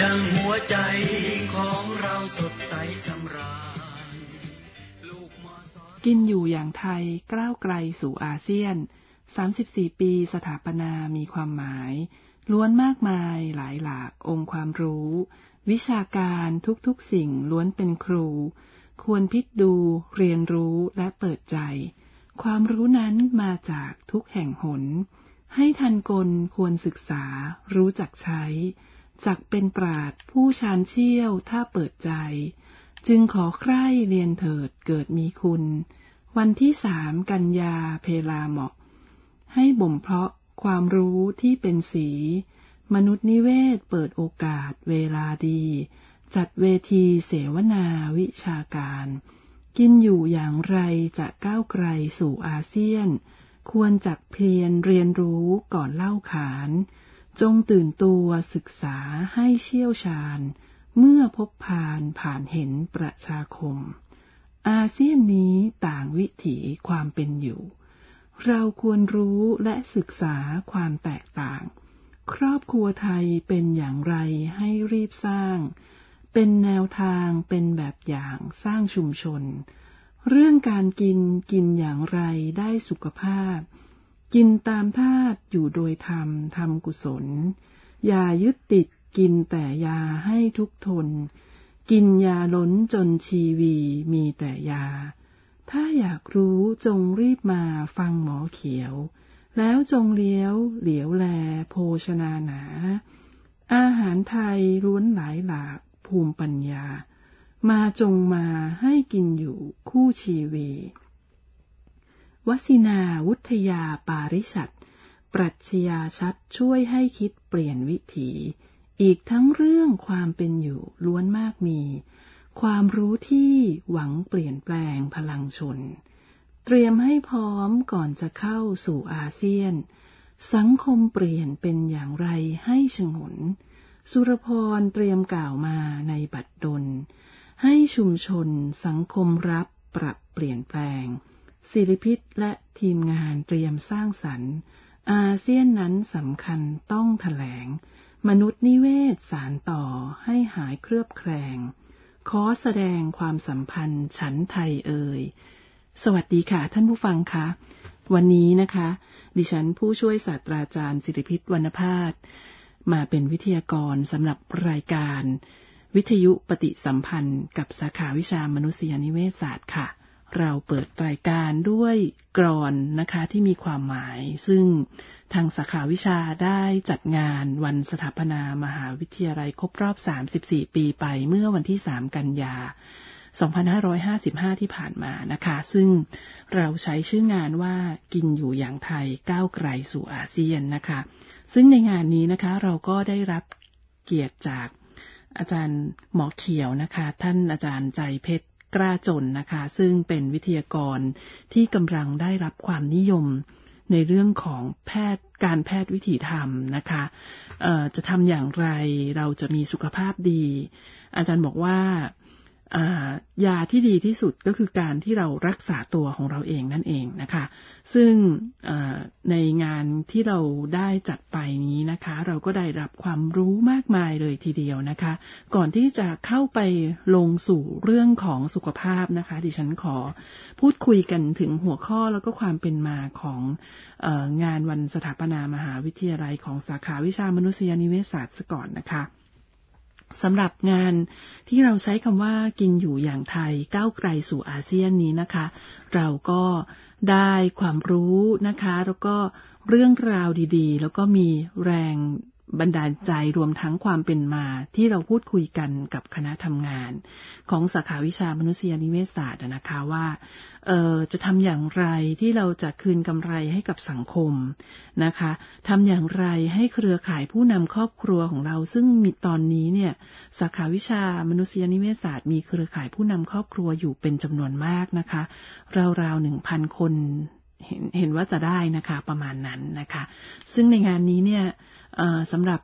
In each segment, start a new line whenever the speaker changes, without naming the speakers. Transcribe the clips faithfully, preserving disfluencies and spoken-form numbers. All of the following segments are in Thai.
ดังหัวใจของเราสดใสสำราญ
กินอยู่อย่างไทยก้าวไกลสู่อาเซียนสามสิบสี่ปีสถาปนามีความหมายล้วนมากมายหลายหลากองค์ความรู้วิชาการทุกๆสิ่งล้วนเป็นครูควรพิจดูเรียนรู้และเปิดใจความรู้นั้นมาจากทุกแห่งหนให้ทันกลควรศึกษารู้จักใช้จักเป็นปราชญ์ผู้ชาญเชี่ยวถ้าเปิดใจจึงขอใคร่เรียนเถิดเกิดมีคุณวันที่สามกันยาเพลาเหมาะให้บ่มเพาะความรู้ที่เป็นสีมนุษย์นิเวศเปิดโอกาสเวลาดีจัดเวทีเสวนาวิชาการกินอยู่อย่างไรจะก้าวไกลสู่อาเซียนควรจักเพียรเรียนรู้ก่อนเล่าขานจงตื่นตัวศึกษาให้เชี่ยวชาญเมื่อพบผ่านผ่านเห็นประชาคมอาเซียนนี้ต่างวิถีความเป็นอยู่เราควรรู้และศึกษาความแตกต่างครอบครัวไทยเป็นอย่างไรให้รีบสร้างเป็นแนวทางเป็นแบบอย่างสร้างชุมชนเรื่องการกินกินอย่างไรได้สุขภาพกินตามธาตุอยู่โดยธรรมทำกุศลอย่ายึดติดกินแต่ยาให้ทุกทนกินยาล้นจนชีวีมีแต่ยาถ้าอยากรู้จงรีบมาฟังหมอเขียวแล้วจงเลี้ยวเหลียวแลโภชนาหนาอาหารไทยล้วนหลายหลากภูมิปัญญามาจงมาให้กินอยู่คู่ชีวีวสินาวุทยาปาริชัดปรัชญาชัดช่วยให้คิดเปลี่ยนวิถีอีกทั้งเรื่องความเป็นอยู่ล้วนมากมีความรู้ที่หวังเปลี่ยนแปลงพลังชนเตรียมให้พร้อมก่อนจะเข้าสู่อาเซียนสังคมเปลี่ยนเป็นอย่างไรให้ฉงนสุรพรเตรียมกล่าวมาในบัดดลให้ชุมชนสังคมรับปรับเปลี่ยนแปลงศิริพิษและทีมงานเตรียมสร้างสรรค์อาเซียนนั้นสำคัญต้องแถลงมนุษย์นิเวศสานต่อให้หายเคลือบแคลงขอแสดงความสัมพันธ์ฉันไทยเอ่ยสวัสดีค่ะท่านผู้ฟังคะวันนี้นะคะดิฉันผู้ช่วยศาสตราจารย์ศิริพิษวรรณภาสมาเป็นวิทยากรสำหรับรายการวิทยุปฏิสัมพันธ์กับสาขาวิชามนุษยนิเวศศาสตร์ค่ะเราเปิดรายการด้วยกลอนนะคะที่มีความหมายซึ่งทางสาขาวิชาได้จัดงานวันสถาปนามหาวิทยาลัยครบรอบสามสิบสี่ปีไปเมื่อวันที่สามกันยาสองพันห้าร้อยห้าสิบห้าที่ผ่านมานะคะซึ่งเราใช้ชื่องานว่ากินอยู่อย่างไทยก้าวไกลสู่อาเซียนนะคะซึ่งในงานนี้นะคะเราก็ได้รับเกียรติจากอาจารย์หมอเขียวนะคะท่านอาจารย์ใจเพชรกล้าจนนะคะซึ่งเป็นวิทยากรที่กำลังได้รับความนิยมในเรื่องของแพทย์การแพทย์วิถีธรรมนะคะเอ่อจะทำอย่างไรเราจะมีสุขภาพดีอาจารย์บอกว่ายาที่ดีที่สุดก็คือการที่เรารักษาตัวของเราเองนั่นเองนะคะซึ่งในงานที่เราได้จัดไปนี้นะคะเราก็ได้รับความรู้มากมายเลยทีเดียวนะคะก่อนที่จะเข้าไปลงสู่เรื่องของสุขภาพนะคะดิฉันขอพูดคุยกันถึงหัวข้อแล้วก็ความเป็นมาของเอ่องานวันสถาปนามหาวิทยาลัยของสาขาวิชามนุษยนิเวศศาสตร์ซะก่อนนะคะสำหรับงานที่เราใช้คำว่ากินอยู่อย่างไทยก้าวไกลสู่อาเซียนนี้นะคะเราก็ได้ความรู้นะคะแล้วก็เรื่องราวดีๆแล้วก็มีแรงบันดาลใจรวมทั้งความเป็นมาที่เราพูดคุยกันกับคณะทำงานของสาขาวิชามนุษยนิเวศศาสตร์นะคะว่าเอ่อจะทำอย่างไรที่เราจะคืนกำไรให้กับสังคมนะคะทำอย่างไรให้เครือข่ายผู้นำครอบครัวของเราซึ่งมีตอนนี้เนี่ยสาขาวิชามนุษยนิเวศศาสตร์มีเครือข่ายผู้นำครอบครัวอยู่เป็นจำนวนมากนะคะราวๆ หนึ่งพัน คนเห็นเห็นว่าจะได้นะคะประมาณนั้นนะคะซึ่งในงานนี้เนี่ยสำหรับ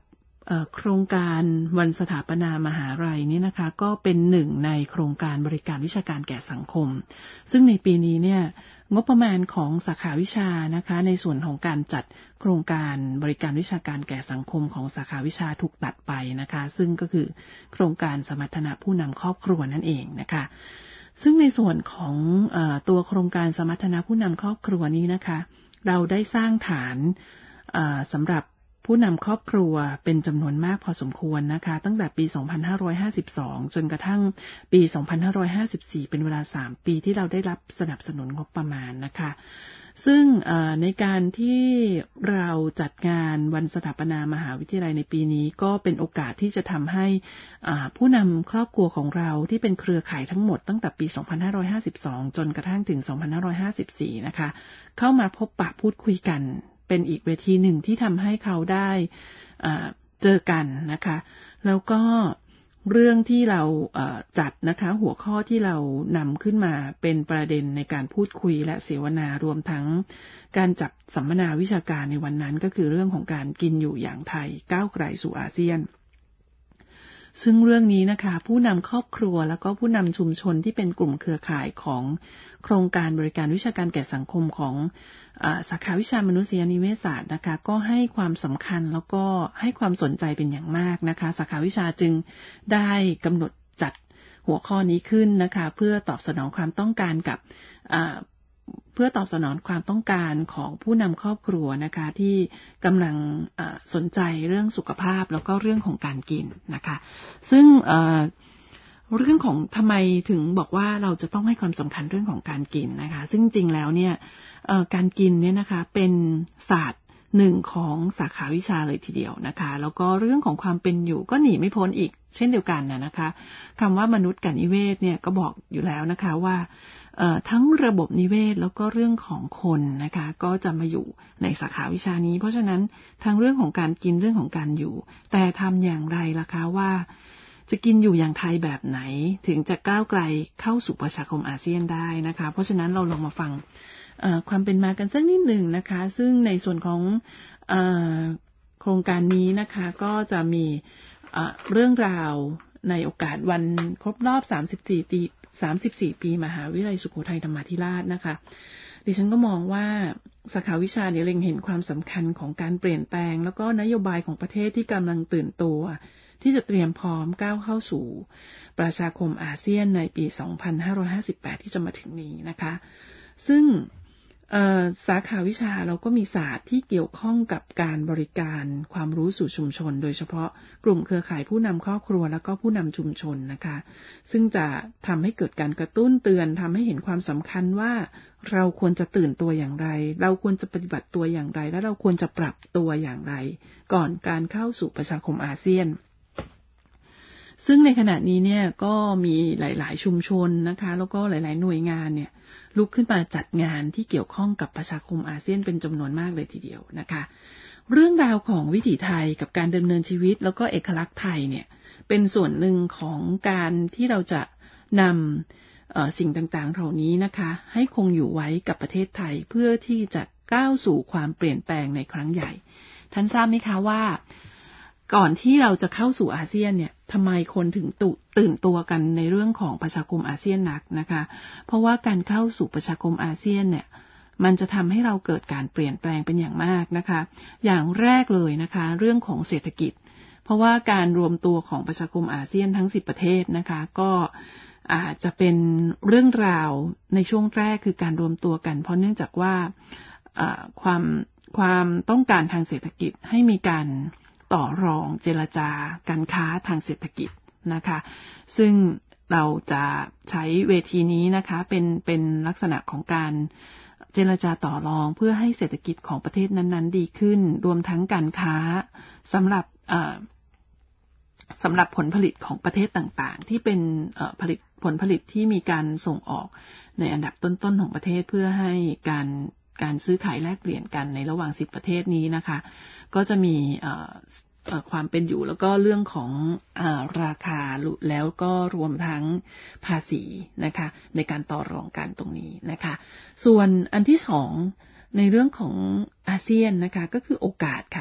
โครงการวันสถาปนามหาลัยนี่นะคะก็เป็นหนึ่งในโครงการบริการวิชาการแก่สังคมซึ่งในปีนี้เนี่ยงบประมาณของสาขาวิชานะคะในส่วนของการจัดโครงการบริการวิชาการแก่สังคมของสาขาวิชาถูกตัดไปนะคะซึ่งก็คือโครงการสมรรถนะผู้นำครอบครัวนั่นเองนะคะซึ่งในส่วนของเอ่อตัวโครงการสมรรถนะผู้นำครอบครัวนี้นะคะเราได้สร้างฐานเอ่อสำหรับผู้นำครอบครัวเป็นจำนวนมากพอสมควรนะคะตั้งแต่ปีสองพันห้าร้อยห้าสิบสองจนกระทั่งปีสองพันห้าร้อยห้าสิบสี่เป็นเวลาสามปีที่เราได้รับสนับสนุนงบประมาณนะคะซึ่งในการที่เราจัดงานวันสถาปนามหาวิทยาลัยในปีนี้ก็เป็นโอกาสที่จะทำให้ผู้นำครอบครัวของเราที่เป็นเครือข่ายทั้งหมดตั้งแต่ปีสองพันห้าร้อยห้าสิบสองจนกระทั่งถึงสองพันห้าร้อยห้าสิบสี่นะคะเข้ามาพบปะพูดคุยกันเป็นอีกเวทีหนึ่งที่ทำให้เขาได้เจอกันนะคะแล้วก็เรื่องที่เราจัดนะคะหัวข้อที่เรานำขึ้นมาเป็นประเด็นในการพูดคุยและเสวนารวมทั้งการจัดสัมมนาวิชาการในวันนั้นก็คือเรื่องของการกินอยู่อย่างไทยก้าวไกลสู่อาเซียนซึ่งเรื่องนี้นะคะผู้นำครอบครัวแล้วก็ผู้นำชุมชนที่เป็นกลุ่มเครือข่ายของโครงการบริการวิชาการแก่สังคมของอ่าสาขาวิชามนุษยนิเวศศาสตร์นะคะก็ให้ความสำคัญแล้วก็ให้ความสนใจเป็นอย่างมากนะคะสาขาวิชาจึงได้กำหนดจัดหัวข้อนี้ขึ้นนะคะเพื่อตอบสนองความต้องการกับอ่าเพื่อตอบสนองความต้องการของผู้นำครอบครัวนะคะที่กำลังสนใจเรื่องสุขภาพแล้วก็เรื่องของการกินนะคะซึ่งเรื่องของทำไมถึงบอกว่าเราจะต้องให้ความสำคัญเรื่องของการกินนะคะซึ่งจริงแล้วเนี่ยการกินเนี่ยนะคะเป็นศาสตร์หนึ่งของสาขาวิชาเลยทีเดียวนะคะแล้วก็เรื่องของความเป็นอยู่ก็หนีไม่พ้นอีกเช่นเดียวกันนะนะคะคำว่ามนุษย์กับนิเวศเนี่ยก็บอกอยู่แล้วนะคะว่าทั้งระบบนิเวศแล้วก็เรื่องของคนนะคะก็จะมาอยู่ในสาขาวิชานี้เพราะฉะนั้นทั้งเรื่องของการกินเรื่องของการอยู่แต่ทำอย่างไรล่ะคะว่าจะกินอยู่อย่างไทยแบบไหนถึงจะก้าวไกลเข้าสู่ประชาคมอาเซียนได้นะคะเพราะฉะนั้นเราลองมาฟังความเป็นมากันสักนิดหนึ่งนะคะซึ่งในส่วนของโครงการนี้นะคะก็จะมีเรื่องราวในโอกาสวันครบรอบสามสิบสี่ปีสามสิบสี่ปีมหาวิทยาลัยสุโขทัยธรรมาธิราชนะคะดิฉันก็มองว่าสาขาวิชาเนี่ยเล็งเห็นความสำคัญของการเปลี่ยนแปลงแล้วก็นโยบายของประเทศที่กำลังตื่นตัวที่จะเตรียมพร้อมก้าวเข้าสู่ประชาคมอาเซียนในปีสองพันห้าร้อยห้าสิบแปดที่จะมาถึงนี้นะคะซึ่งสาขาวิชาเราก็มีศาสตร์ที่เกี่ยวข้องกับการบริการความรู้สู่ชุมชนโดยเฉพาะกลุ่มเครือข่ายผู้นำครอบครัวแล้วก็ผู้นำชุมชนนะคะซึ่งจะทำให้เกิดการกระตุ้นเตือนทำให้เห็นความสำคัญว่าเราควรจะตื่นตัวอย่างไรเราควรจะปฏิบัติตัวอย่างไรและเราควรจะปรับตัวอย่างไรก่อนการเข้าสู่ประชาคมอาเซียนซึ่งในขณะนี้เนี่ยก็มีหลายๆชุมชนนะคะแล้วก็หลายๆหน่วยงานเนี่ยลุกขึ้นมาจัดงานที่เกี่ยวข้องกับประชาคมอาเซียนเป็นจำนวนมากเลยทีเดียวนะคะเรื่องราวของวิถีไทยกับการดำเนินชีวิตแล้วก็เอกลักษณ์ไทยเนี่ยเป็นส่วนหนึ่งของการที่เราจะนำสิ่งต่างๆเหล่านี้นะคะให้คงอยู่ไว้กับประเทศไทยเพื่อที่จะก้าวสู่ความเปลี่ยนแปลงในครั้งใหญ่ท่านทราบไหมคะว่าก่อนที่เราจะเข้าสู่อาเซียนเนี่ยทำไมคนถึงตื่นตัวกันในเรื่องของประชาคมอาเซียนนักนะคะเพราะว่าการเข้าสู่ประชาคมอาเซียนเนี่ยมันจะทำให้เราเกิดการเปลี่ยนแปลงเป็นอย่างมากนะคะอย่างแรกเลยนะคะเรื่องของเศรษฐกิจเพราะว่าการรวมตัวของประชาคมอาเซียนทั้งสิบประเทศนะคะก็อาจจะเป็นเรื่องราวในช่วงแรกคือการรวมตัวกันเพราะเนื่องจากว่าความความต้องการทางเศรษฐกิจให้มีการต่อรองเจรจาการค้าทางเศรษฐกิจนะคะซึ่งเราจะใช้เวทีนี้นะคะเป็นเป็นลักษณะของการเจรจาต่อรองเพื่อให้เศรษฐกิจของประเทศนั้นๆดีขึ้นรวมทั้งการค้าสำหรับสำหรับผลผลิตของประเทศต่างๆที่เป็นผลิตผลผลิตที่มีการส่งออกในอันดับต้นๆของประเทศเพื่อให้การการซื้อขายแลกเปลี่ยนกันในระหว่างสิบประเทศนี้นะคะก็จะมีความเป็นอยู่แล้วก็เรื่องของราคาแล้วก็รวมทั้งภาษีนะคะในการต่อรองกันตรงนี้นะคะส่วนอันที่สองในเรื่องของอาเซียนนะคะก็คือโอกาสค่ะ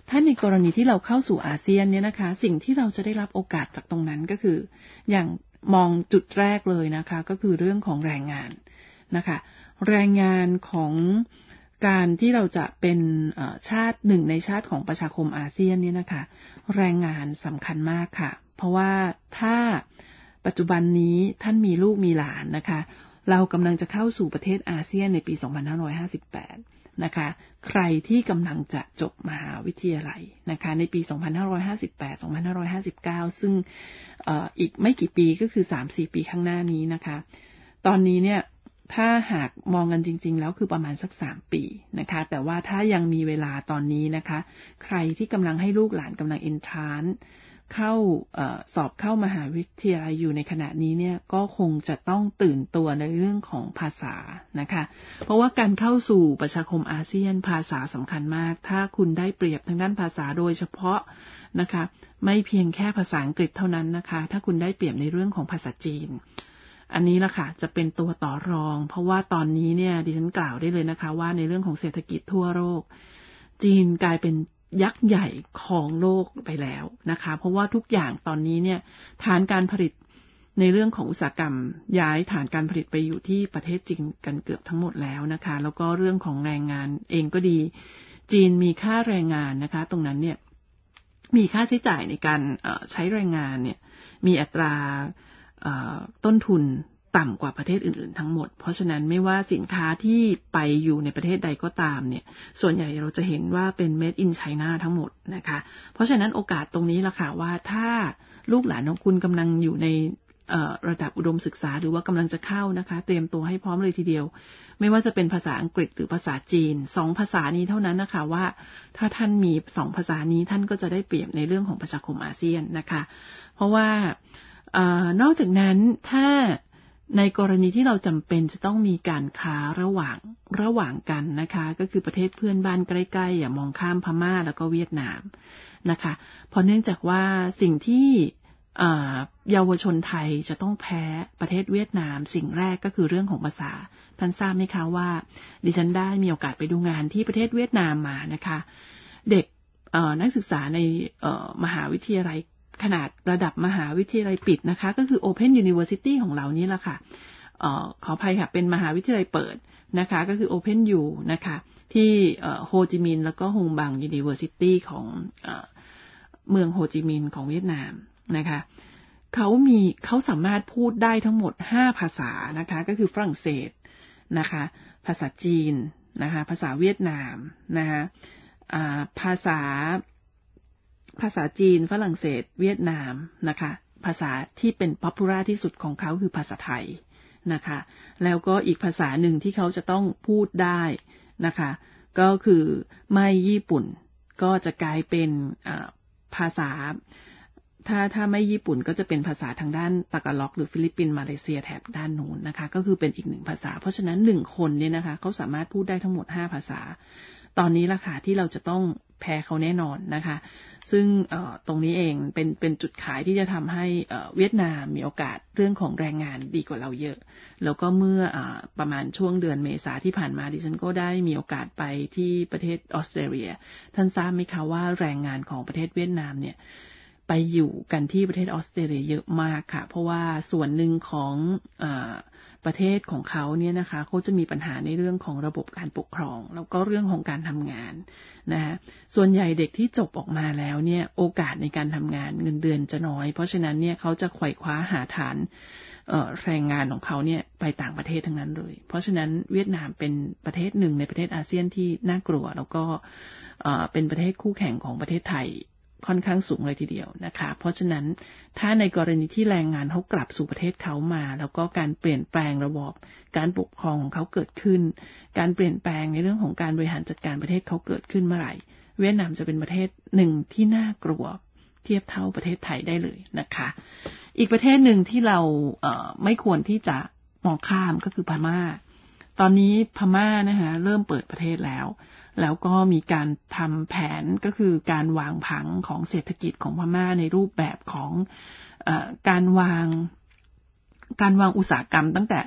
ถ้าในกรณีที่เราเข้าสู่อาเซียนเนี่ยนะคะสิ่งที่เราจะได้รับโอกาสจากตรงนั้นก็คืออย่างมองจุดแรกเลยนะคะก็คือเรื่องของแรงงานนะคะแรงงานของการที่เราจะเป็นชาติหนึ่งในชาติของประชาคมอาเซียนเนี่ยนะคะแรงงานสำคัญมากค่ะเพราะว่าถ้าปัจจุบันนี้ท่านมีลูกมีหลานนะคะเรากำลังจะเข้าสู่ประเทศอาเซียนในปีสองพันห้าร้อยห้าสิบแปดนะคะใครที่กำลังจะจบมหาวิทยาลัยนะคะในปีสองพันห้าร้อยห้าสิบแปด สองพันห้าร้อยห้าสิบเก้าซึ่ง อ, อีกไม่กี่ปีก็คือ สามถึงสี่ ปีข้างหน้านี้นะคะตอนนี้เนี่ยถ้าหากมองกันจริงๆแล้วคือประมาณสักสามปีนะคะแต่ว่าถ้ายังมีเวลาตอนนี้นะคะใครที่กำลังให้ลูกหลานกำลังเอนทรานซ์เข้าเอ่อสอบเข้ามหาวิทยาลัยอยู่ในขณะนี้เนี่ยก็คงจะต้องตื่นตัวในเรื่องของภาษานะคะเพราะว่าการเข้าสู่ประชาคมอาเซียนภาษาสำคัญมากถ้าคุณได้เปรียบทางด้านภาษาโดยเฉพาะนะคะไม่เพียงแค่ภาษาอังกฤษเท่านั้นนะคะถ้าคุณได้เปรียบในเรื่องของภาษาจีนอันนี้ล่ะค่ะจะเป็นตัวต่อรองเพราะว่าตอนนี้เนี่ยดิฉันกล่าวได้เลยนะคะว่าในเรื่องของเศรษฐกิจทั่วโลกจีนกลายเป็นยักษ์ใหญ่ของโลกไปแล้วนะคะเพราะว่าทุกอย่างตอนนี้เนี่ยฐานการผลิตในเรื่องของอุตสาหกรรมย้ายฐานการผลิตไปอยู่ที่ประเทศจีนกันเกือบทั้งหมดแล้วนะคะแล้วก็เรื่องของแรงงานเองก็ดีจีนมีค่าแรงงานนะคะตรงนั้นเนี่ยมีค่าใช้จ่ายในการใช้แรงงานเนี่ยมีอัตราต้นทุนต่ำกว่าประเทศอื่นๆทั้งหมดเพราะฉะนั้นไม่ว่าสินค้าที่ไปอยู่ในประเทศใดก็ตามเนี่ยส่วนใหญ่เราจะเห็นว่าเป็น made in China ทั้งหมดนะคะเพราะฉะนั้นโอกาสตรงนี้ล่ะค่ะว่าถ้าลูกหลานของคุณกำลังอยู่ในระดับอุดมศึกษาหรือว่ากำลังจะเข้านะคะเตรียมตัวให้พร้อมเลยทีเดียวไม่ว่าจะเป็นภาษาอังกฤษหรือภาษาจีนสองภาษานี้เท่านั้นนะคะว่าถ้าท่านมีสองภาษานี้ท่านก็จะได้เปรียบในเรื่องของประชาคมอาเซียนนะคะเพราะว่านอกจากนั้นถ้าในกรณีที่เราจำเป็นจะต้องมีการค้าระหว่างระหว่างกันนะคะก็คือประเทศเพื่อนบ้านใกล้ๆอย่ามองข้ามพม่าแล้วก็เวียดนามนะคะเพราะเนื่องจากว่าสิ่งที่เยาวชนไทยจะต้องแพ้ประเทศเวียดนามสิ่งแรกก็คือเรื่องของภาษาท่านทราบไหมคะว่าดิฉันได้มีโอกาสไปดูงานที่ประเทศเวียดนามมานะคะเด็กนักศึกษาในมหาวิทยาลัยขนาดระดับมหาวิทยาลัยปิดนะคะก็คือ Open University ของเรานี่แหละค่ะเอ่อขออภัยค่ะเป็นมหาวิทยาลัยเปิดนะคะก็คือ Open U นะคะที่โฮจิมินห์แล้วก็ฮงบัง University ของเอ่อเมืองโฮจิมินห์ของเวียดนามนะคะเขามีเขาสามารถพูดได้ทั้งหมดห้าภาษานะคะก็คือฝรั่งเศสนะคะภาษาจีนนะคะภาษาเวียดนามนะคะอ่าภาษาภาษาจีนฝรั่งเศสเวียดนามนะคะภาษาที่เป็นป๊อปปูล่าที่สุดของเขาคือภาษาไทยนะคะแล้วก็อีกภาษาหนึ่งที่เขาจะต้องพูดได้นะคะก็คือไม่ญี่ปุ่นก็จะกลายเป็นภาษาถ้าถ้าไม่ญี่ปุ่นก็จะเป็นภาษาทางด้านตากาล็อกหรือฟิลิปปินส์มาเลเซียแถบด้านนู้นนะคะก็คือเป็นอีกหนึ่งภาษาเพราะฉะนั้นหนึ่งคนเนี่ยนะคะเขาสามารถพูดได้ทั้งหมดห้าภาษาตอนนี้ล่ะค่ะที่เราจะต้องแพ้เขาแน่นอนนะคะซึ่งตรงนี้เองเป็นเป็นจุดขายที่จะทำให้เวียดนามมีโอกาสเรื่องของแรงงานดีกว่าเราเยอะแล้วก็เมื่อประมาณช่วงเดือนเมษาที่ผ่านมาดิฉันก็ได้มีโอกาสไปที่ประเทศออสเตรเลียท่านทราบไหมคะว่าแรงงานของประเทศเวียดนามเนี่ยไปอยู่กันที่ประเทศออสเตรเลียเยอะมากค่ะเพราะว่าส่วนหนึ่งของเอ่อประเทศของเขาเนี่ยนะคะเขาจะมีปัญหาในเรื่องของระบบการปกครองแล้วก็เรื่องของการทำงานนะส่วนใหญ่เด็กที่จบออกมาแล้วเนี่ยโอกาสในการทำงานเงินเดือนจะน้อยเพราะฉะนั้นเนี่ยเขาจะไขว่คว้าหาฐานแรงงานของเขาเนี่ยไปต่างประเทศทั้งนั้นเลยเพราะฉะนั้นเวียดนามเป็นประเทศหนึ่งในประเทศอาเซียนที่น่ากลัวแล้วก็เป็นประเทศคู่แข่งของประเทศไทยค่อนข้างสูงเลยทีเดียวนะคะเพราะฉะนั้นถ้าในกรณีที่แรงงานเขากลับสู่ประเทศเขามาแล้วก็การเปลี่ยนแปลงระบอบการปกครองของเขาเกิดขึ้นการเปลี่ยนแปลงในเรื่องของการบริหารจัดการประเทศเขาเกิดขึ้นเมื่อไหร่เวียดนามจะเป็นประเทศหนึ่งที่น่ากลัวเทียบเท่าประเทศไทยได้เลยนะคะอีกประเทศหนึ่งที่เราเอ่อไม่ควรที่จะมองข้ามก็คือพม่าตอนนี้พม่านะคะเริ่มเปิดประเทศแล้วแล้วก็มีการทำแผนก็คือการวางผังของเศรษฐกิจของพม่าในรูปแบบของเอ่อการวางการวางอุตสาหกรรมตั้งแต่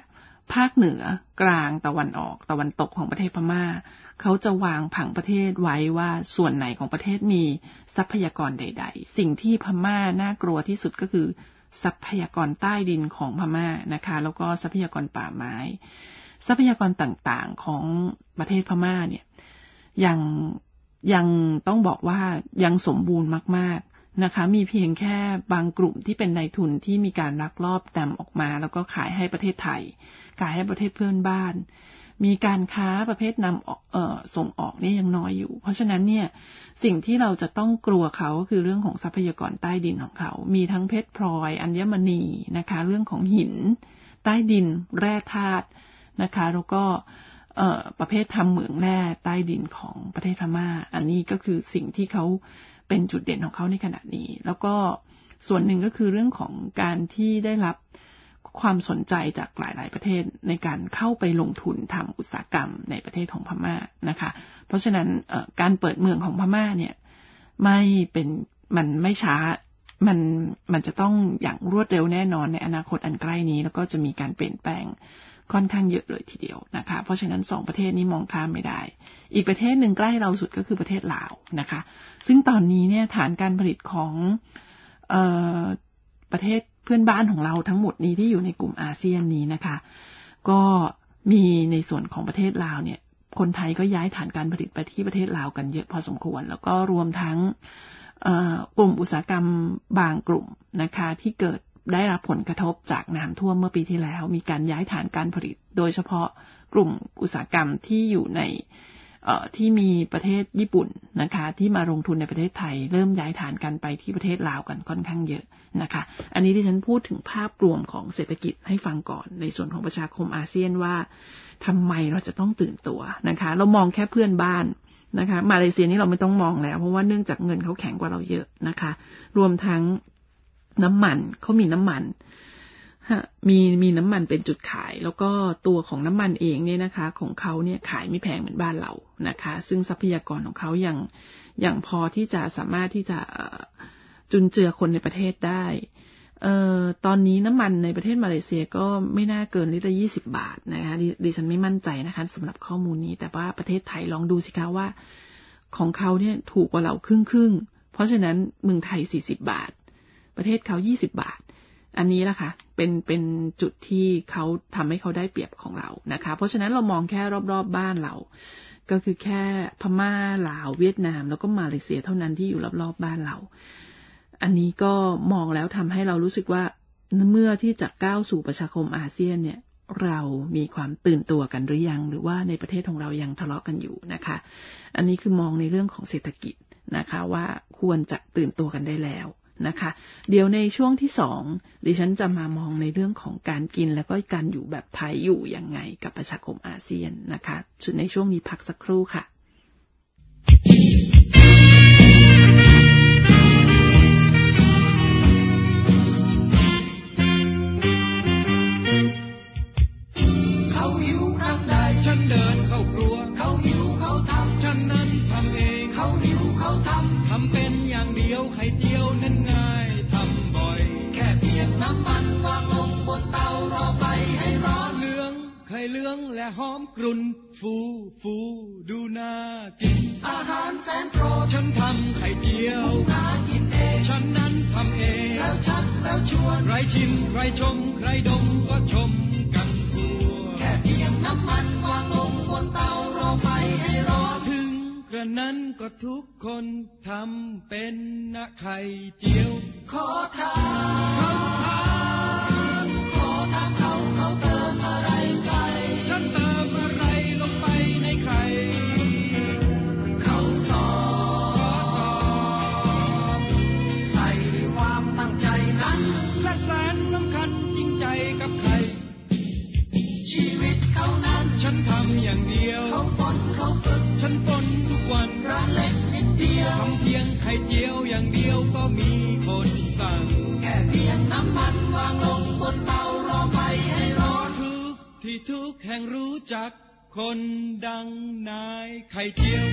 ภาคเหนือกลางตะวันออกตะวันตกของประเทศพม่าเขาจะวางผังประเทศไว้ว่าส่วนไหนของประเทศมีทรัพยากรใดๆสิ่งที่พม่าน่ากลัวที่สุดก็คือทรัพยากรใต้ดินของพม่านะคะแล้วก็ทรัพยากรป่าไม้ทรัพยากรต่างๆของประเทศพม่าเนี่ยยังยังต้องบอกว่ายังสมบูรณ์มากๆนะคะมีเพียงแค่บางกลุ่มที่เป็นนายทุนที่มีการลักลอบนำออกมาแล้วก็ขายให้ประเทศไทยขายให้ประเทศเพื่อนบ้านมีการค้าประเภทนำออกเอ่อส่งออกนี่ยังน้อยอยู่เพราะฉะนั้นเนี่ยสิ่งที่เราจะต้องกลัวเขาก็คือเรื่องของทรัพยากรใต้ดินของเขามีทั้งเพชรพลอยอัญมณีนะคะเรื่องของหินใต้ดินแร่ธาตุนะคะแล้วก็เอ่อประเภททำเหมืองแร่ใต้ดินของประเทศพม่าอันนี้ก็คือสิ่งที่เขาเป็นจุดเด่นของเขาในขณะนี้แล้วก็ส่วนหนึ่งก็คือเรื่องของการที่ได้รับความสนใจจากหลายๆประเทศในการเข้าไปลงทุนทำอุตสาหกรรมในประเทศของพม่านะคะเพราะฉะนั้นการเปิดเมืองของพม่าเนี่ยไม่เป็นมันไม่ช้ามันมันจะต้องอย่างรวดเร็วแน่นอนในอนาคตอันใกล้นี้แล้วก็จะมีการเปลี่ยนแปลงค่อนข้างเยอะเลยทีเดียวนะคะเพราะฉะนั้นสองประเทศนี้มองข้ามไม่ได้อีกประเทศหนึ่งใกล้เราสุดก็คือประเทศลาวนะคะซึ่งตอนนี้เนี่ยฐานการผลิตของเอ่อประเทศเพื่อนบ้านของเราทั้งหมดนี้ที่อยู่ในกลุ่มอาเซียนนี้นะคะก็มีในส่วนของประเทศลาวเนี่ยคนไทยก็ย้ายฐานการผลิตไปที่ประเทศลาวกันเยอะพอสมควรแล้วก็รวมทั้งกลุ่มอุตสาหกรรมบางกลุ่มนะคะที่เกิดได้รับผลกระทบจากน้ำท่วมเมื่อปีที่แล้วมีการย้ายฐานการผลิตโดยเฉพาะกลุ่มอุตสาหกรรมที่อยู่ในที่มีประเทศญี่ปุ่นนะคะที่มาลงทุนในประเทศไทยเริ่มย้ายฐานกันไปที่ประเทศลาวกันค่อนข้างเยอะนะคะอันนี้ที่ฉันพูดถึงภาพรวมของเศรษฐกิจให้ฟังก่อนในส่วนของประชาคมอาเซียนว่าทำไมเราจะต้องตื่นตัวนะคะเรามองแค่เพื่อนบ้านนะคะมาเลเซียนี่เราไม่ต้องมองแล้วเพราะว่าเนื่องจากเงินเขาแข็งกว่าเราเยอะนะคะรวมทั้งน้ำมันเขามีน้ำมันมีมีน้ำมันเป็นจุดขายแล้วก็ตัวของน้ำมันเองเนี่ยนะคะของเขาเนี่ยขายไม่แพงเหมือนบ้านเรานะคะซึ่งทรัพยากรของเขายังยังพอที่จะสามารถที่จะจุนเจือคนในประเทศได้เอ่อตอนนี้น้ำมันในประเทศมาเลเซียก็ไม่น่าเกินลิตรละยี่สิบบาทนะคะด, ดิฉันไม่มั่นใจนะคะสำหรับข้อมูลนี้แต่ว่าประเทศไทยลองดูสิคะว่าของเขาเนี่ยถูกกว่าเราครึ่งๆเพราะฉะนั้นเมืองไทยสี่สิบบาทประเทศเขายี่สิบบาทอันนี้ล่ะค่ะเป็นเป็นจุดที่เขาทำให้เขาได้เปรียบของเรานะคะเพราะฉะนั้นเรามองแค่รอบๆบ้านเราก็คือแค่พม่าลาวเวียดนามแล้วก็มาเลเซียเท่านั้นที่อยู่รอบๆบ้านเราอันนี้ก็มองแล้วทำให้เรารู้สึกว่าเมื่อที่จะก้าวสู่ประชาคมอาเซียนเนี่ยเรามีความตื่นตัวกันหรือยังหรือว่าในประเทศของเรายังทะเลาะกันอยู่นะคะอันนี้คือมองในเรื่องของเศรษฐกิจนะคะว่าควรจะตื่นตัวกันได้แล้วนะคะเดี๋ยวในช่วงที่สองดิฉันจะมามองในเรื่องของการกินแล้วก็การอยู่แบบไทยอยู่ยังไงกับประชาคมอาเซียนนะคะในช่วงนี้พักสักครู่ค่ะ
เขาหิวน้ำใดฉันเดินเข้าครัวเขาหิวเขาทำฉันนั้นทำเองเขาหิวเขาทำทำเป็นอย่างเดียวไข่เจียวนั้นง่ายทำบ่อยแค่เพียงน้ำมันวางลงบนเตารอไฟให้ร้อนเหลืองไข่เหลืองและหอมกรุ่นฟูฟูดูน่ากินอาหารแสนโปรดฉันทำไข่เจียวน่ากินเองฉันนั้นทำเองแล้วชักแล้วชวนใครชิมใครชมใครดมก็ชมกันทั่วแค่เพียงน้ำมันวางลงบนเตารอไฟให้ร้อนถึงกระนั้นก็ทุกคนทำเป็นนะไข่เจียวขอทานขอทานเขาเขาเติมอะไรไก่ฉันเติมอะไรลงไปในไข่เขาตอบใส่ความตั้งใจนั้นและแสนสำคัญจริงใจกับไข่ชีวิตเขานั้นฉันทำอย่างเดียวเขาฝนเขาฝึกฉันฝนทุกวันร้านเล็กนิดเดียวทำเพียงไข่เจียวอย่างเดียวก็มีคนสั่งแค่เพียงน้ำมันวางลงบนเตารอไฟให้ร้อนทุกที่ทุกแห่งรู้จักคนดังนายไข่เจียว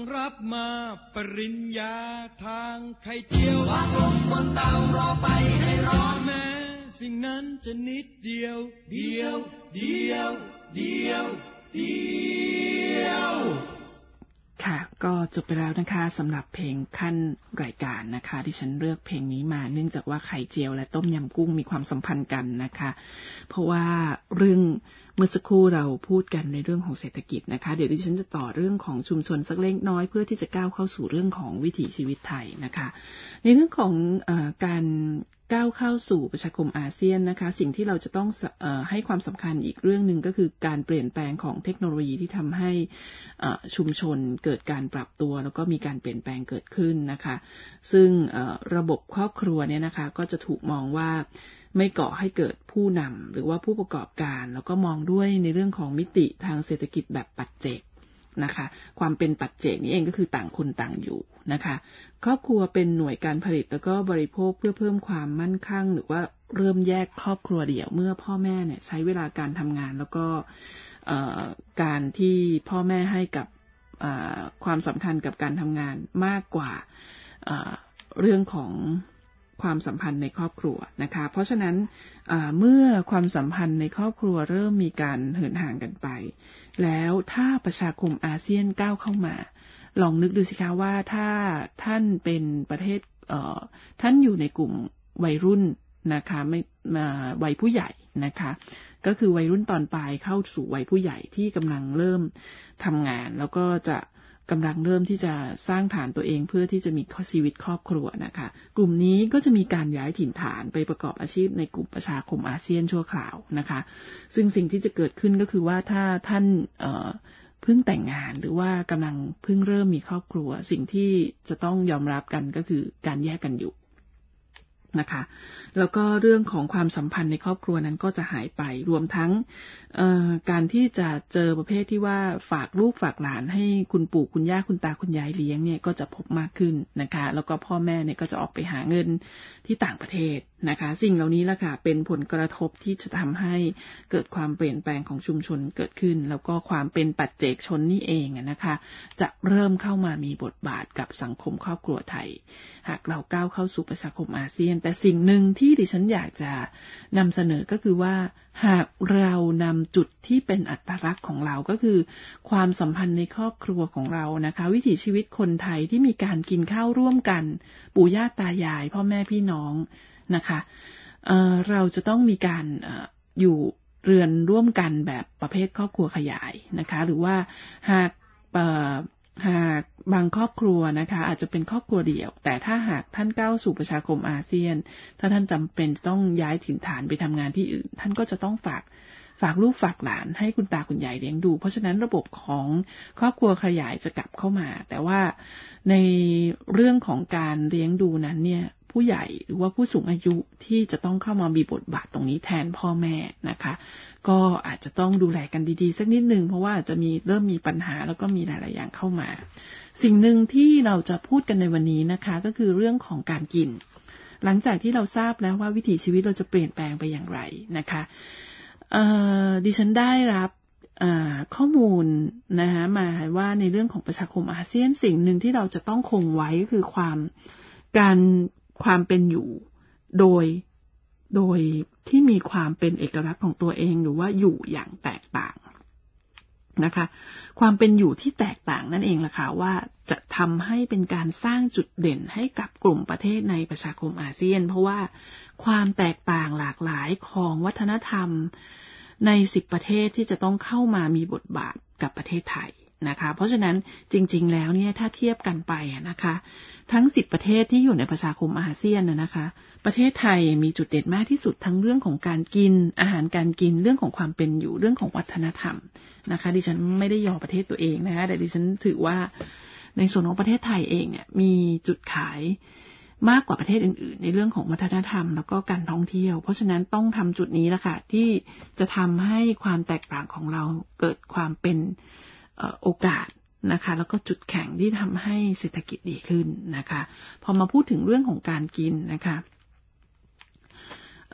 รับมาปริญญาทางไข่เจียววางลงบนเตารอไปให้ร้อนแม้สิ่งนั้นจะนิดเดียวเดียวเดียวเดียวเดียว
ค่ะก็จบไปแล้วนะคะสำหรับเพลงขั้นรายการนะคะที่ฉันเลือกเพลงนี้มาเนื่องจากว่าไข่เจียวและต้มยำกุ้งมีความสัมพันธ์กันนะคะเพราะว่าเรื่องเมื่อสักครู่เราพูดกันในเรื่องของเศรษฐกิจนะคะเดี๋ยวดิฉันจะต่อเรื่องของชุมชนสักเล็กน้อยเพื่อที่จะก้าวเข้าสู่เรื่องของวิถีชีวิตไทยนะคะในเรื่องของเอ่อการก้าวเข้าสู่ประชาคมอาเซียนนะคะสิ่งที่เราจะต้องเอ่อให้ความสำคัญอีกเรื่องนึงก็คือการเปลี่ยนแปลงของเทคโนโลยีที่ทำให้ชุมชนเกิดการปรับตัวแล้วก็มีการเปลี่ยนแปลงเกิดขึ้นนะคะซึ่งระบบครอบครัวเนี่ยนะคะก็จะถูกมองว่าไม่ก่อให้เกิดผู้นำหรือว่าผู้ประกอบการแล้วก็มองด้วยในเรื่องของมิติทางเศรษฐกิจแบบปัจเจกนะคะความเป็นปัจเจกนี้เองก็คือต่างคนต่างอยู่นะคะครอบครัวเป็นหน่วยการผลิตแล้วก็บริโภคเพื่อเพิ่มความมั่นคงหรือว่าเริ่มแยกครอบครัวเดี่ยวเมื่อพ่อแม่เนี่ยใช้เวลาการทำงานแล้วก็การที่พ่อแม่ให้กับความสำคัญกับการทำงานมากกว่าเรื่องของความสัมพันธ์ในครอบครัวนะคะเพราะฉะนั้นเมื่อความสัมพันธ์ในครอบครัวเริ่มมีการเหินห่างกันไปแล้วถ้าประชาคมอาเซียนก้าวเข้ามาลองนึกดูสิคะว่าถ้าท่านเป็นประเทศท่านอยู่ในกลุ่มวัยรุ่นนะคะไม่วัยผู้ใหญ่นะคะก็คือวัยรุ่นตอนปลายเข้าสู่วัยผู้ใหญ่ที่กำลังเริ่มทำงานแล้วก็จะกำลังเริ่มที่จะสร้างฐานตัวเองเพื่อที่จะมีชีวิตครอบครัวนะคะกลุ่มนี้ก็จะมีการย้ายถิ่นฐานไปประกอบอาชีพในกลุ่มประชาคมอาเซียนชั่วคราวนะคะซึ่งสิ่งที่จะเกิดขึ้นก็คือว่าถ้าท่านเอ่อเพิ่งแต่งงานหรือว่ากำลังเพิ่งเริ่มมีครอบครัวสิ่งที่จะต้องยอมรับกันก็คือการแยกกันอยู่นะคะแล้วก็เรื่องของความสัมพันธ์ในครอบครัวนั้นก็จะหายไปรวมทั้งการที่จะเจอประเภทที่ว่าฝากลูกฝากหลานให้คุณปู่คุณย่าคุณตาคุณยายเลี้ยงเนี่ยก็จะพบมากขึ้นนะคะแล้วก็พ่อแม่เนี่ยก็จะออกไปหาเงินที่ต่างประเทศนะคะสิ่งเหล่านี้แหละค่ะเป็นผลกระทบที่จะทำให้เกิดความเปลี่ยนแปลงของชุมชนเกิดขึ้นแล้วก็ความเป็นปัจเจกชนนี่เองนะคะจะเริ่มเข้ามามีบทบาทกับสังคมครอบครัวไทยหากเราก้าวเข้าสู่ประชาคมอาเซียนแต่สิ่งหนึ่งที่ดิฉันอยากจะนำเสนอก็คือว่าหากเรานำจุดที่เป็นอัตลักษณ์ของเราก็คือความสัมพันธ์ในครอบครัวของเรานะคะวิถีชีวิตคนไทยที่มีการกินข้าวร่วมกันปู่ย่าตายายพ่อแม่พี่น้องนะคะเอ่อเราจะต้องมีการเอ่ออยู่เรือนร่วมกันแบบประเภทครอบครัวขยายนะคะหรือว่าหากเอ่อหากบางครอบครัวนะคะอาจจะเป็นครอบครัวเดี่ยวแต่ถ้าหากท่านก้าวสู่ประชาคมอาเซียนถ้าท่านจำเป็นต้องย้ายถิ่นฐานไปทำงานที่อื่นท่านก็จะต้องฝากฝากลูกฝากหลานให้คุณตาคุณยายเลี้ยงดูเพราะฉะนั้นระบบของครอบครัวขยายจะกลับเข้ามาแต่ว่าในเรื่องของการเลี้ยงดูนั้นเนี่ยผู้ใหญ่หรือว่าผู้สูงอายุที่จะต้องเข้ามามีบทบาทตรงนี้แทนพ่อแม่นะคะก็อาจจะต้องดูแลกันดีๆสักนิดนึงเพราะว่าจะมีเริ่มมีปัญหาแล้วก็มีหลายๆอย่างเข้ามาสิ่งหนึ่งที่เราจะพูดกันในวันนี้นะคะก็คือเรื่องของการกินหลังจากที่เราทราบแล้วว่าวิถีชีวิตเราจะเปลี่ยนแปลงไปอย่างไรนะคะดิฉันได้รับข้อมูลนะคะมาว่าในเรื่องของประชาคมอาเซียนสิ่งหนึ่งที่เราจะต้องคงไว้ก็คือความการความเป็นอยู่โดยโดยที่มีความเป็นเอกลักษณ์ของตัวเองหรือว่าอยู่อย่างแตกต่างนะคะความเป็นอยู่ที่แตกต่างนั่นเองล่ะค่ะว่าจะทำให้เป็นการสร้างจุดเด่นให้กับกลุ่มประเทศในประชาคมอาเซียนเพราะว่าความแตกต่างหลากหลายของวัฒนธรรมในสิบประเทศที่จะต้องเข้ามามีบทบาทกับประเทศไทยนะคะเพราะฉะนั้นจริงๆแล้วเนี่ยถ้าเทียบกันไปนะคะทั้งสิบประเทศที่อยู่ในประชาคมอาเซียนนะคะประเทศไทยมีจุดเด่นมากที่สุดทั้งเรื่องของการกินอาหารการกินเรื่องของความเป็นอยู่เรื่องของวัฒนธรรมนะคะดิฉันไม่ได้ยอประเทศตัวเองนะคะแต่ดิฉันถือว่าในส่วนของประเทศไทยเองเนี่ยมีจุดขายมากกว่าประเทศอื่นๆในเรื่องของวัฒนธรรมแล้วก็การท่องเที่ยวเพราะฉะนั้นต้องทำจุดนี้ละค่ะที่จะทำให้ความแตกต่างของเราเกิดความเป็นโอกาสนะคะแล้วก็จุดแข็งที่ทำให้เศรษฐกิจดีขึ้นนะคะพอมาพูดถึงเรื่องของการกินนะคะ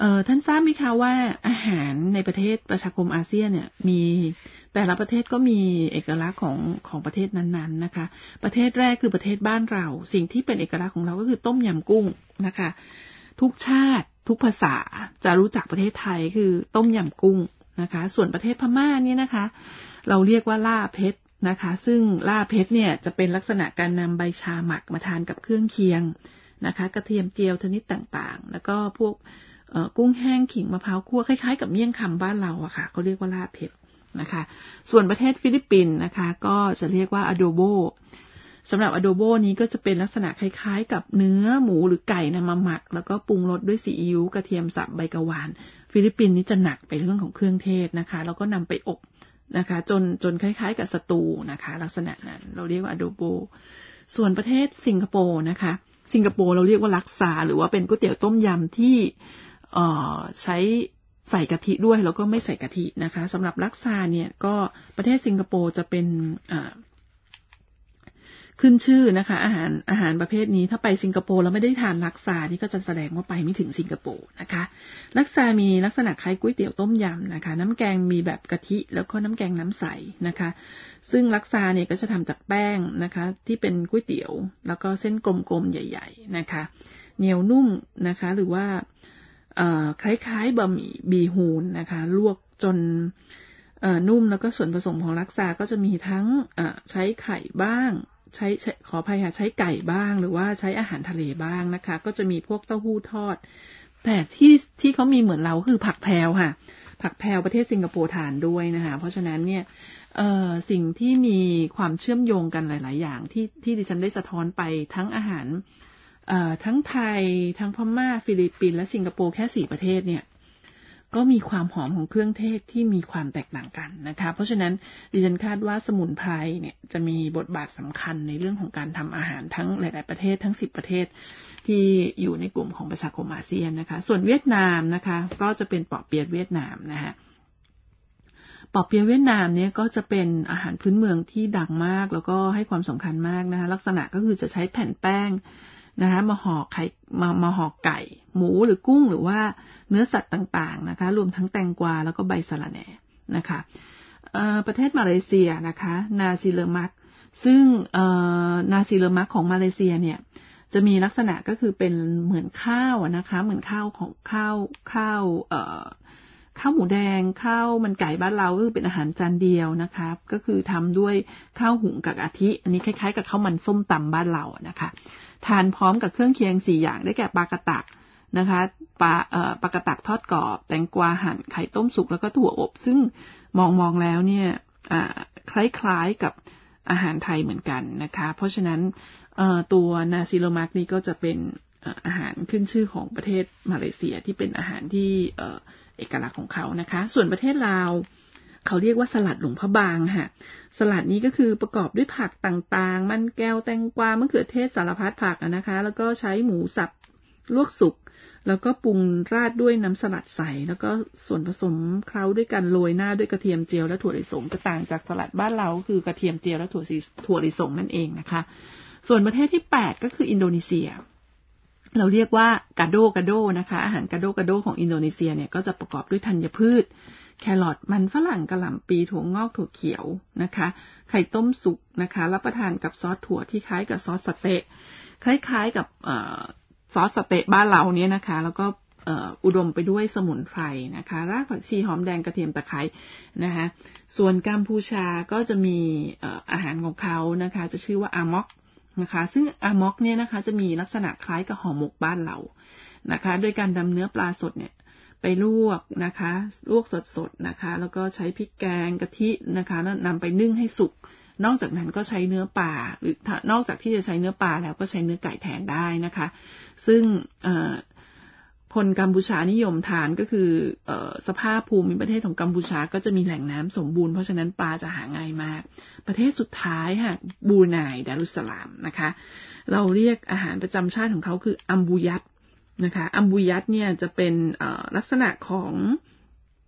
เอ่อท่านทราบไหมคะว่าอาหารในประเทศประชาคมอาเซียนเนี่ยมีแต่ละประเทศก็มีเอกลักษณ์ของของประเทศนั้นๆนะคะประเทศแรกคือประเทศบ้านเราสิ่งที่เป็นเอกลักษณ์ของเราก็คือต้มยำกุ้งนะคะทุกชาติทุกภาษาจะรู้จักประเทศไทยคือต้มยำกุ้งนะคะส่วนประเทศพม่าเนี่ยนะคะเราเรียกว่าล่าเพชรนะคะซึ่งล่าเพชรเนี่ยจะเป็นลักษณะการนำใบชาหมักมาทานกับเครื่องเคียงนะคะกระเทียมเจียวชนิดต่างๆแล้วก็พวกกุ้งแห้งขิงมะพร้าวคั่วคล้ายๆกับเมี่ยงคำบ้านเราอะค่ะเขาเรียกว่าลาบเผ็ดนะคะส่วนประเทศฟิลิปปินส์นะคะก็จะเรียกว่าอะโดโบสำหรับอะโดโบนี้ก็จะเป็นลักษณะคล้ายๆกับเนื้อหมูหรือไก่นำมาหมักแล้วก็ปรุงรสด้วยซีอิ๊วกระเทียมสับใบกะวานฟิลิปปินส์นี้จะหนักไปเรื่องของเครื่องเทศนะคะแล้วก็นำไปอบนะคะจนจนคล้ายๆกับสตูนะคะลักษณะนั้นเราเรียกว่าอะโดโบส่วนประเทศสิงคโปร์นะคะสิงคโปร์เราเรียกว่าลักซาหรือว่าเป็นก๋วยเตี๋ยวต้มยำที่เอ่อใช้ใส่กะทิด้วยแล้วก็ไม่ใส่กะทินะคะสำหรับลักซาเนี่ยก็ประเทศสิงคโปร์จะเป็นอ่าขึ้นชื่อนะคะอาหารอาหารประเภทนี้ถ้าไปสิงคโปร์แล้วไม่ได้ทานลักซานี่ก็จะแสดงว่าไปไม่ถึงสิงคโปร์นะคะลักซามีลักษณะคล้ายก๋วยเตี๋ยวต้มยำนะคะน้ำแกงมีแบบกะทิแล้วก็น้ำแกงน้ำใสนะคะซึ่งลักซาเนี่ยก็จะทำจากแป้งนะคะที่เป็นก๋วยเตี๋ยวแล้วก็เส้นกลมๆใหญ่ๆนะคะเหนียวนุ่มนะคะหรือว่าเอ่อคล้ายๆบะหมี่บีฮูนนะคะลวกจนเอ่อนุ่มแล้วก็ส่วนผสมของลักซาก็จะมีทั้งเอ่อใช้ไข่บ้างใช้ขออภัยค่ะใช้ไก่บ้างหรือว่าใช้อาหารทะเลบ้างนะคะก็จะมีพวกเต้าหู้ทอดแต่ที่ที่เขามีเหมือนเราคือผักแพรวค่ะผักแพรวประเทศสิงคโปร์ทานด้วยนะคะเพราะฉะนั้นเนี่ยเอ่อสิ่งที่มีความเชื่อมโยงกันหลายๆอย่างที่ที่ดิฉันได้สะท้อนไปทั้งอาหารเอ่อทั้งไทยทั้งพม่าฟิลิปปินส์และสิงคโปร์แค่สี่ประเทศเนี่ยก็มีความหอมของเครื่องเทศที่มีความแตกต่างกันนะคะเพราะฉะนั้นดิฉันคาดว่าสมุนไพรเนี่ยจะมีบทบาทสำคัญในเรื่องของการทำอาหารทั้งหลายๆประเทศทั้งสิบประเทศที่อยู่ในกลุ่มของประชาคมอาเซียนนะคะส่วนเวียดนามนะคะก็จะเป็นปอเปี๊ยะเวียดนามนะคะปอเปี๊ยะเวียดนามเนี่ยก็จะเป็นอาหารพื้นเมืองที่ดังมากแล้วก็ให้ความสำคัญมากนะคะลักษณะก็คือจะใช้แผ่นแป้งนะคะมาห่อไข่มามาห่อไก่หมูหรือกุ้งหรือว่าเนื้อสัตว์ต่างๆนะคะรวมทั้งแตงกวาแล้วก็ใบสะระแหน่นะคะประเทศมาเลเซียนะคะนาซีเลมักซึ่งนาซีเลมักของมาเลเซียเนี่ยจะมีลักษณะก็คือเป็นเหมือนข้าวนะคะเหมือนข้าวของข้าวข้าวเอ่อข้าวหมูแดงข้าวมันไก่บ้านเราก็คือเป็นอาหารจานเดียวนะคะก็คือทำด้วยข้าวหุงกับกะทิอันนี้คล้ายๆกับข้าวมันส้มตำบ้านเรานะคะทานพร้อมกับเครื่องเคียงสี่อย่างได้แก่ปลากระตักนะคะปลาเอ่อปลากระตักทอดกรอบแตงกวาหั่นไข่ต้มสุกแล้วก็ถั่วอบซึ่งมองมองแล้วเนี่ยอ่าคล้ายๆกับอาหารไทยเหมือนกันนะคะเพราะฉะนั้นเอ่อตัวนาซิโลมักนี่ก็จะเป็นอาหารขึ้นชื่อของประเทศมาเลเซียที่เป็นอาหารที่เอ่อเอกลักษณ์ของเขานะคะส่วนประเทศลาวเขาเรียกว่าสลัดหลวงพระบางค่ะสลัดนี้ก็คือประกอบด้วยผักต่างๆมันแก้วแตงกวามะเขือเทศสารพัดผักนะคะแล้วก็ใช้หมูสับลวกสุกแล้วก็ปรุงราดด้วยน้ำสลัดใสแล้วก็ส่วนผสมเคล้าด้วยกันโรยหน้าด้วยกระเทียมเจียวและถั่วลิสงจะต่างจากสลัดบ้านเราคือกระเทียมเจียวและถั่วถั่วลิสงนั่นเองนะคะส่วนประเทศที่แปดก็คืออินโดนีเซียเราเรียกว่ากาโดกาโดนะคะอาหารกาโดกาโดของอินโดนีเซียเนี่ยก็จะประกอบด้วยธัญพืชแครอทมันฝรั่งกะหล่ำปีถั่วงอกถั่วเขียวนะคะไข่ต้มสุกนะคะรับประทานกับซอสถั่วที่คล้ายกับซอสสเต๊ะคล้ายๆกับซอสสเต๊ะบ้านเราเนี่ยนะคะแล้วก็อุดมไปด้วยสมุนไพรนะคะรากผักชีหอมแดงกระเทียมตะไคร้นะคะส่วนกัมพูชาก็จะมีอาหารของเขานะคะจะชื่อว่าอามอกนะคะซึ่งอามอกเนี่ยนะคะจะมีลักษณะคล้ายกับห่อหมกบ้านเรานะคะโดยการนำเนื้อปลาสดเนี่ยไปลวกนะคะลวกสดๆนะคะแล้วก็ใช้พริกแกงกะทินะคะแล้วนำไปนึ่งให้สุกนอกจากนั้นก็ใช้เนื้อปลาหรือนอกจากที่จะใช้เนื้อปลาแล้วก็ใช้เนื้อไก่แทนได้นะคะซึ่งคนกัมพูชานิยมทานก็คือสภาพภูมิประเทศของกัมพูชาก็จะมีแหล่งน้ำสมบูรณ์เพราะฉะนั้นปลาจะหาง่ายมากประเทศสุดท้ายค่ะบรูไนดารุสสลามนะคะเราเรียกอาหารประจำชาติของเขาคืออัมบูยัตนะคะอัมบูยัตเนี่ยจะเป็นลักษณะของ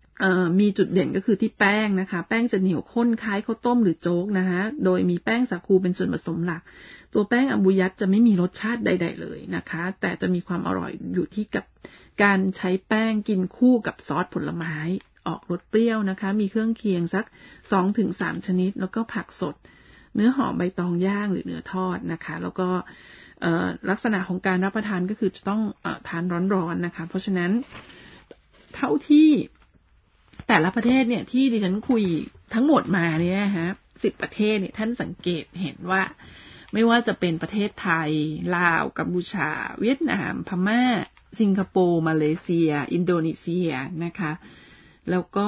มีจุดเด่นก็คือที่แป้งนะคะแป้งจะเหนียวข้นคล้ายข้าวต้มหรือโจ๊กนะคะโดยมีแป้งสาคูเป็นส่วนผสมหลักตัวแป้งอัมบุยัตจะไม่มีรสชาติใดๆเลยนะคะแต่จะมีความอร่อยอยู่ที่กับการใช้แป้งกินคู่กับซอสผลไม้ออกรสเปรี้ยวนะคะมีเครื่องเคียงสัก สองถึงสาม ชนิดแล้วก็ผักสดเนื้อหอมใบตองย่างหรือเนื้อทอดนะคะแล้วก็ลักษณะของการรับประทานก็คือจะต้องเอ่อทานร้อนๆนะคะเพราะฉะนั้นเท่าที่แต่ละประเทศเนี่ยที่ดิฉันคุยทั้งหมดมาเนี่ยนะฮะสิบประเทศเนี่ยท่านสังเกตเห็นว่าไม่ว่าจะเป็นประเทศไทยลาวกัมพูชาเวียดนามพม่าสิงคโปร์มาเลเซียอินโดนีเซียนะคะแล้วก็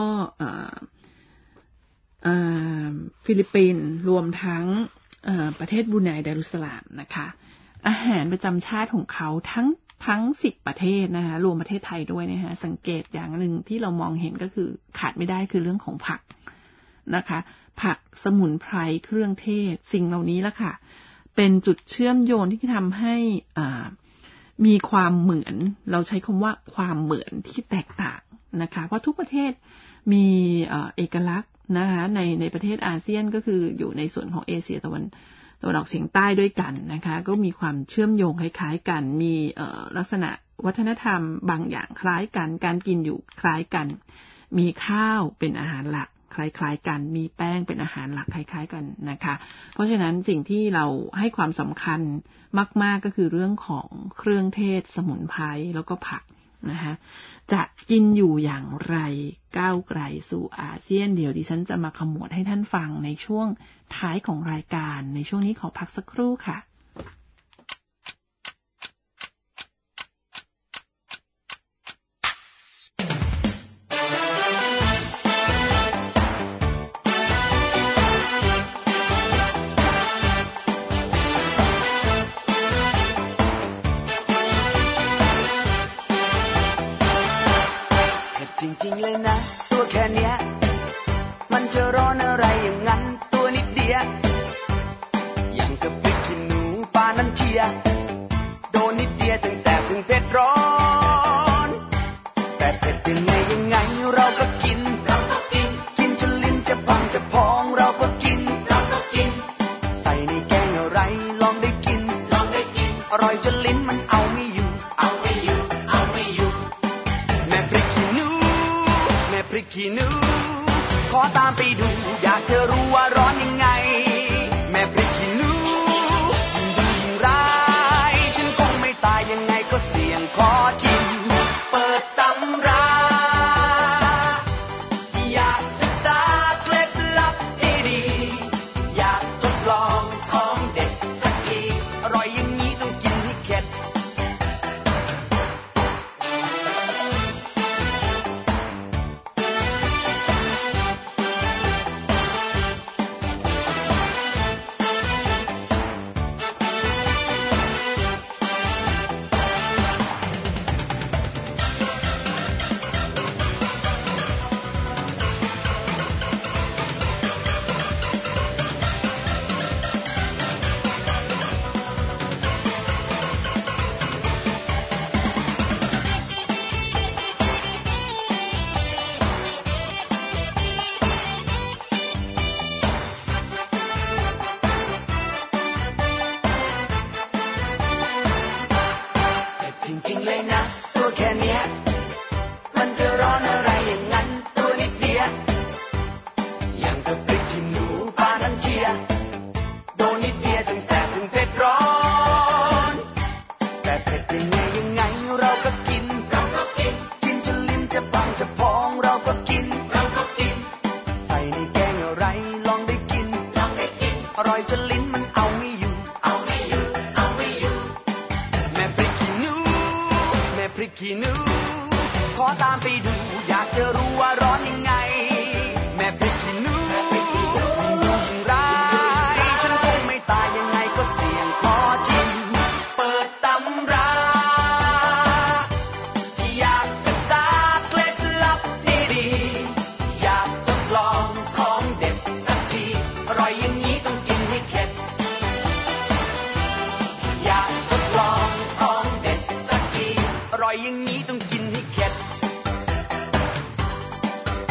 ฟิลิปปินส์รวมทั้งประเทศบรูไนดารุสสลามนะคะอาหารประจำชาติของเขาทั้งทั้งสิบประเทศนะคะรวมประเทศไทยด้วยนะคะสังเกตอย่างหนึ่งที่เรามองเห็นก็คือขาดไม่ได้คือเรื่องของผักนะคะผักสมุนไพรเครื่องเทศสิ่งเหล่านี้ละค่ะเป็นจุดเชื่อมโยงที่ทำให้อ่ามีความเหมือนเราใช้คำว่าความเหมือนที่แตกต่างนะคะเพราะทุกประเทศมีเอกลักษณ์นะคะในในประเทศอาเซียนก็คืออยู่ในส่วนของเอเชียตะวันตะวันออกเฉียงใต้ด้วยกันนะคะก็มีความเชื่อมโยงคล้ายๆกันมีลักษณะวัฒนธรรมบางอย่างคล้ายกันการกินอยู่คล้ายกันมีข้าวเป็นอาหารหลักคล้ายๆกันมีแป้งเป็นอาหารหลักคล้ายๆกันนะคะเพราะฉะนั้นสิ่งที่เราให้ความสำคัญมากๆก็คือเรื่องของเครื่องเทศสมุนไพรแล้วก็ผักนะคะจะกินอยู่อย่างไรก้าวไกลสู่อาเซียนเดี๋ยวดิฉันจะมาขมวดให้ท่านฟังในช่วงท้ายของรายการในช่วงนี้ขอพักสักครู่ค่ะ
จริงๆเลยนะตัวแค่เนี้ยมันจะร้อนอะไรอย่างนั้นตัวนิดเดียวอย่างกับพริกขี้หนูปานั้นเชียโดนนิดเดียวถึงแสบถึงเผ็ดร้อนแต่เผ็ดยังไงยังไงเราก็กินเราก็กินกินจนลิ้นจะพังจะพองเราก็กินเราก็กินใส่ในแกงอะไรลองได้กินลองได้กินอร่อยจนลิ้นมันเอาไม่อยู่เอาไม่อยู่เอาไม่อยู่แม่พริกขี้หนูพริกขี้หนูขอตามไปดูอยากจะรู้ว่าร้อนยังไงแม่พริกขี้หนูยิ่งดูยิ่งร้ายฉันคงไม่ตายยังไงก็เสี่ยงขอชิมเปิดตำราอยากศึกษาเคล็ดลับดีๆอยากทดลองของเด็ดสักทีอร่อยอย่างนี้ต้องกินให้เข็ดขี้หนูขอตามไปดูอยากจะรู้ว่าร้อนยังไงแม่พริกขี้หนูยิ่งดูยิ่งร้ายฉันคงไม่ตายยังไงก็เสี่ยงขอชิมเปิดตำราอยากศึกษาเคล็ดลับดีๆอยากทดลองของเด็ดสักทีอร่อยอย่างนี้ต้องกินให้เข็ดอยากทดลองของเด็ดสักทีอร่อยอย่างนี้ต้องกินให้เข็ด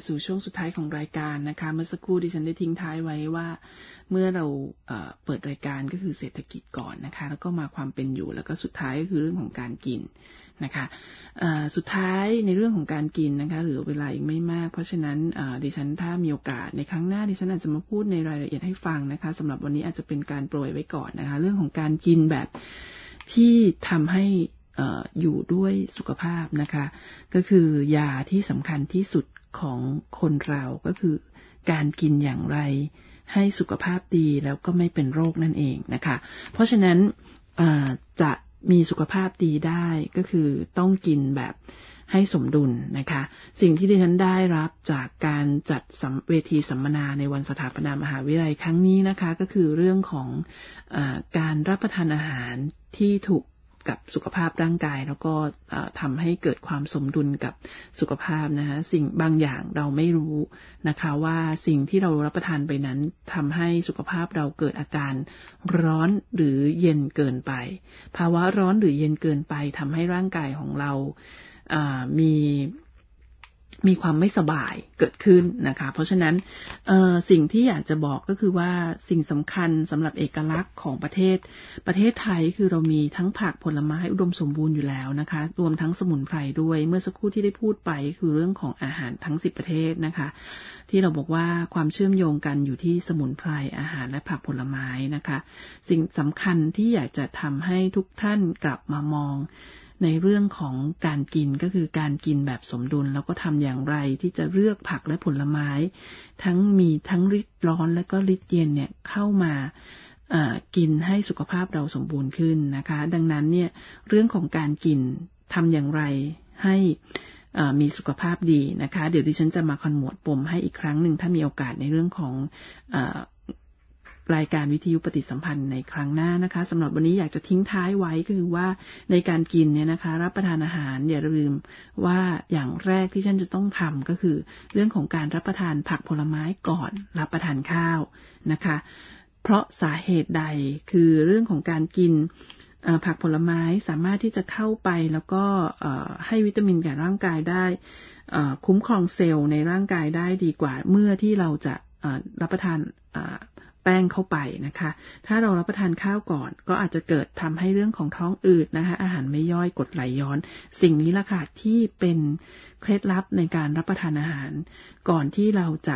สู่ช่วงสุดท้ายของรายการนะคะเมื่อสักครู่ดิฉันได้ทิ้งท้ายไว้ว่าเมื่อเราเอ่อเปิดรายการก็คือเศรษฐกิจก่อนนะคะแล้วก็มาความเป็นอยู่แล้วก็สุดท้ายก็คือเรื่องของการกินนะคะสุดท้ายในเรื่องของการกินนะคะเหลือเวลาอีกไม่มากเพราะฉะนั้นดิฉันถ้ามีโอกาสในครั้งหน้าดิฉันอาจจะมาพูดในรายละเอียดให้ฟังนะคะสำหรับวันนี้อาจจะเป็นการโปรยไว้ก่อนนะคะเรื่องของการกินแบบที่ทำให้อยู่ด้วยสุขภาพนะคะก็คือยาที่สำคัญที่สุดของคนเราก็คือการกินอย่างไรให้สุขภาพดีแล้วก็ไม่เป็นโรคนั่นเองนะคะเพราะฉะนั้นจะมีสุขภาพดีได้ก็คือต้องกินแบบให้สมดุลนะคะสิ่งที่ดิฉันได้รับจากการจัดเวทีสัมมนาในวันสถาปนามหาวิทยาลัยครั้งนี้นะคะก็คือเรื่องของเอ่อการรับประทานอาหารที่ถูกกับสุขภาพร่างกายแล้วก็ทำให้เกิดความสมดุลกับสุขภาพนะคะสิ่งบางอย่างเราไม่รู้นะคะว่าสิ่งที่เรารับประทานไปนั้นทำให้สุขภาพเราเกิดอาการร้อนหรือเย็นเกินไปภาวะร้อนหรือเย็นเกินไปทำให้ร่างกายของเรามีมีความไม่สบายเกิดขึ้นนะคะเพราะฉะนั้นสิ่งที่อยากจะบอกก็คือว่าสิ่งสำคัญสำหรับเอกลักษณ์ของประเทศประเทศไทยคือเรามีทั้งผักผลไม้อุดมสมบูรณ์อยู่แล้วนะคะรวมทั้งสมุนไพรด้วยเมื่อสักครู่ที่ได้พูดไปคือเรื่องของอาหารทั้งสิบประเทศนะคะที่เราบอกว่าความเชื่อมโยงกันอยู่ที่สมุนไพรอาหารและผักผลไม้นะคะสิ่งสำคัญที่อยากจะทำให้ทุกท่านกลับมามองในเรื่องของการกินก็คือการกินแบบสมดุลแล้วก็ทำอย่างไรที่จะเลือกผักและผลไม้ทั้งมีทั้งฤทธิ์ร้อนและก็ฤทธิ์เย็นเนี่ยเข้ามากินให้สุขภาพเราสมบูรณ์ขึ้นนะคะดังนั้นเนี่ยเรื่องของการกินทำอย่างไรให้มีสุขภาพดีนะคะเดี๋ยวดิฉันจะมาขมวดปมให้อีกครั้งหนึ่งถ้ามีโอกาสในเรื่องของรายการวิทยุปฏิสัมพันธ์ในครั้งหน้านะคะสำหรับวันนี้อยากจะทิ้งท้ายไว้ก็คือว่าในการกินเนี่ยนะคะรับประทานอาหารอย่าลืมว่าอย่างแรกที่ท่านจะต้องทำก็คือเรื่องของการรับประทานผักผลไม้ก่อนรับประทานข้าวนะคะเพราะสาเหตุใดคือเรื่องของการกินผักผลไม้สามารถที่จะเข้าไปแล้วก็ให้วิตามินแก่ร่างกายได้คุ้มครองเซลล์ในร่างกายได้ดีกว่าเมื่อที่เราจะรับประทานแป้งเข้าไปนะคะถ้าเรารับประทานข้าวก่อนก็อาจจะเกิดทำให้เรื่องของท้องอืดนะคะอาหารไม่ย่อยกรดไหลย้อนสิ่งนี้ล่ะค่ะที่เป็นเคล็ดลับในการรับประทานอาหารก่อนที่เราจะ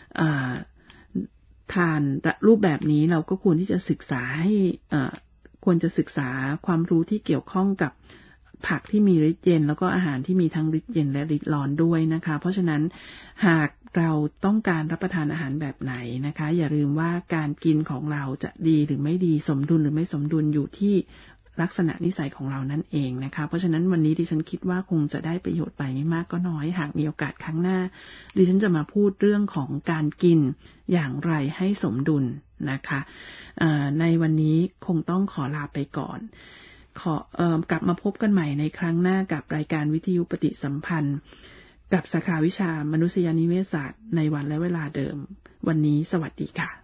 ทานรูปแบบนี้เราก็ควรที่จะศึกษาให้ควรจะศึกษาความรู้ที่เกี่ยวข้องกับผักที่มีฤทธิ์เย็นแล้วก็อาหารที่มีทั้งฤทธิ์เย็นและฤทธิ์ร้อนด้วยนะคะเพราะฉะนั้นหากเราต้องการรับประทานอาหารแบบไหนนะคะอย่าลืมว่าการกินของเราจะดีหรือไม่ดีสมดุลหรือไม่สมดุลอยู่ที่ลักษณะนิสัยของเรานั่นเองนะคะเพราะฉะนั้นวันนี้ดิฉันคิดว่าคงจะได้ประโยชน์ไปไม่มากก็น้อยหากมีโอกาสครั้งหน้าดิฉันจะมาพูดเรื่องของการกินอย่างไรให้สมดุลนะคะในวันนี้คงต้องขอลาไปก่อนขอเอ่อกลับมาพบกันใหม่ในครั้งหน้ากับรายการวิทยุปฏิสัมพันธ์กับสาขาวิชามนุษยนิเวศศาสตร์ในวันและเวลาเดิมวันนี้สวัสดีค่ะ